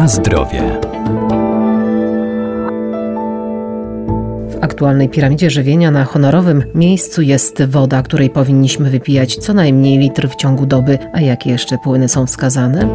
Na zdrowie. W aktualnej piramidzie żywienia na honorowym miejscu jest woda, której powinniśmy wypijać co najmniej litr w ciągu doby. A jakie jeszcze płyny są wskazane?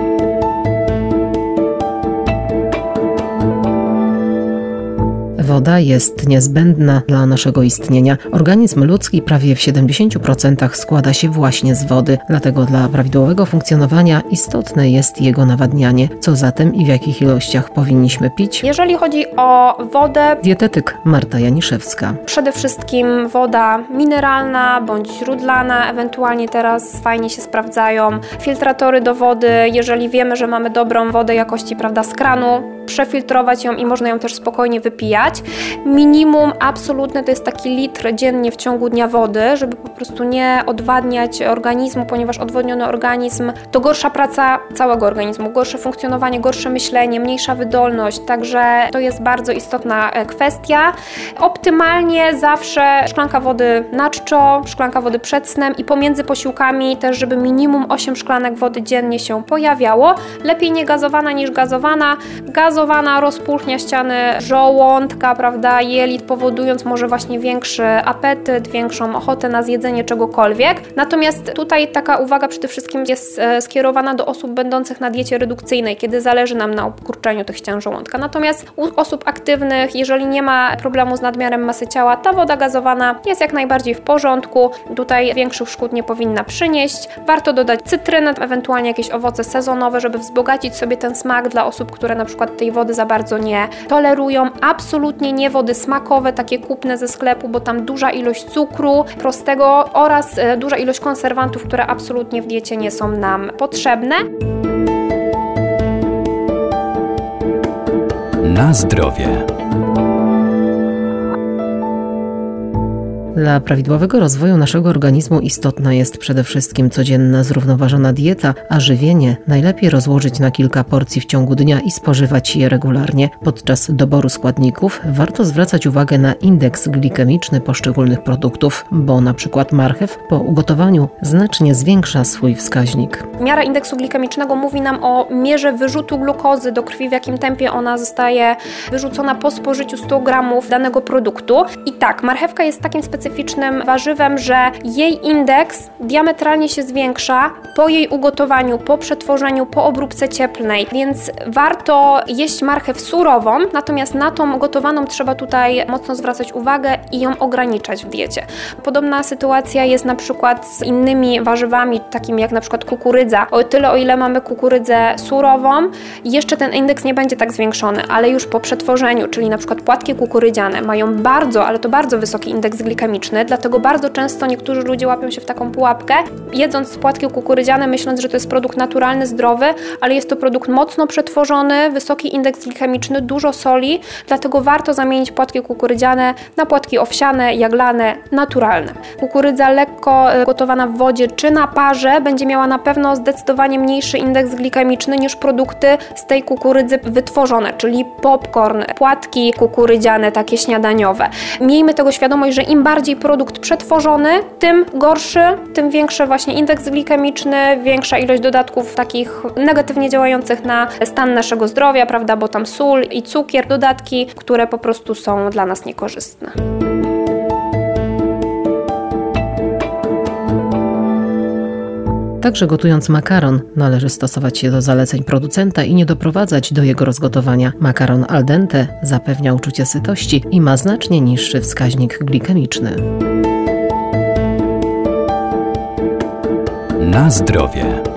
Woda jest niezbędna dla naszego istnienia. Organizm ludzki prawie w 70% składa się właśnie z wody, dlatego dla prawidłowego funkcjonowania istotne jest jego nawadnianie. Co zatem i w jakich ilościach powinniśmy pić? Jeżeli chodzi o wodę, Dietetyk Marta Janiszewska. przede wszystkim woda mineralna bądź źródlana, ewentualnie teraz fajnie się sprawdzają filtratory do wody, jeżeli wiemy, że mamy dobrą wodę jakości, z kranu, przefiltrować ją i można ją też spokojnie wypijać. Minimum absolutne to jest taki litr dziennie w ciągu dnia wody, żeby po prostu nie odwadniać organizmu, ponieważ odwodniony organizm to gorsza praca całego organizmu, gorsze funkcjonowanie, gorsze myślenie, mniejsza wydolność, także to jest bardzo istotna kwestia. Optymalnie zawsze szklanka wody na czczo, szklanka wody przed snem i pomiędzy posiłkami też, żeby minimum 8 szklanek wody dziennie się pojawiało. Lepiej nie gazowana niż gazowana. Gazowana rozpulchnia ściany żołądka, jelit, powodując może właśnie większy apetyt, większą ochotę na zjedzenie czegokolwiek. Natomiast tutaj taka uwaga przede wszystkim jest skierowana do osób będących na diecie redukcyjnej, kiedy zależy nam na ukurczeniu tych ścian żołądka. Natomiast u osób aktywnych, jeżeli nie ma problemu z nadmiarem masy ciała, ta woda gazowana jest jak najbardziej w porządku. Tutaj większych szkód nie powinna przynieść. Warto dodać cytrynę, ewentualnie jakieś owoce sezonowe, żeby wzbogacić sobie ten smak dla osób, które na przykład tej wody za bardzo nie tolerują. Absolutnie nie wody smakowe, takie kupne ze sklepu, bo tam duża ilość cukru prostego oraz duża ilość konserwantów, które absolutnie w diecie nie są nam potrzebne. Na zdrowie. Dla prawidłowego rozwoju naszego organizmu istotna jest przede wszystkim codzienna zrównoważona dieta, a żywienie najlepiej rozłożyć na kilka porcji w ciągu dnia i spożywać je regularnie. Podczas doboru składników warto zwracać uwagę na indeks glikemiczny poszczególnych produktów, bo na przykład marchew po ugotowaniu znacznie zwiększa swój wskaźnik. Miara indeksu glikemicznego mówi nam o mierze wyrzutu glukozy do krwi, w jakim tempie ona zostaje wyrzucona po spożyciu 100 gramów danego produktu. I tak, marchewka jest takim specyficznym warzywem, że jej indeks diametralnie się zwiększa po jej ugotowaniu, po przetworzeniu, po obróbce cieplnej, więc warto jeść marchew surową, natomiast na tą gotowaną trzeba tutaj mocno zwracać uwagę i ją ograniczać w diecie. Podobna sytuacja jest na przykład z innymi warzywami, takimi jak na przykład kukurydza. O ile mamy kukurydzę surową, jeszcze ten indeks nie będzie tak zwiększony, ale już po przetworzeniu, czyli na przykład płatki kukurydziane mają bardzo wysoki indeks glikemiczny, dlatego bardzo często niektórzy ludzie łapią się w taką pułapkę, jedząc płatki kukurydziane, myśląc, że to jest produkt naturalny, zdrowy, ale jest to produkt mocno przetworzony, wysoki indeks glikemiczny, dużo soli, dlatego warto zamienić płatki kukurydziane na płatki owsiane, jaglane, naturalne. Kukurydza lekko gotowana w wodzie czy na parze będzie miała na pewno zdecydowanie mniejszy indeks glikemiczny niż produkty z tej kukurydzy wytworzone, czyli popcorn, płatki kukurydziane, takie śniadaniowe. Miejmy tego świadomość, że im bardziej produkt przetworzony, tym gorszy, tym większy właśnie indeks glikemiczny, większa ilość dodatków takich negatywnie działających na stan naszego zdrowia, bo tam sól i cukier, dodatki, które po prostu są dla nas niekorzystne. Także gotując makaron, należy stosować się do zaleceń producenta i nie doprowadzać do jego rozgotowania. Makaron al dente zapewnia uczucie sytości i ma znacznie niższy wskaźnik glikemiczny. Na zdrowie.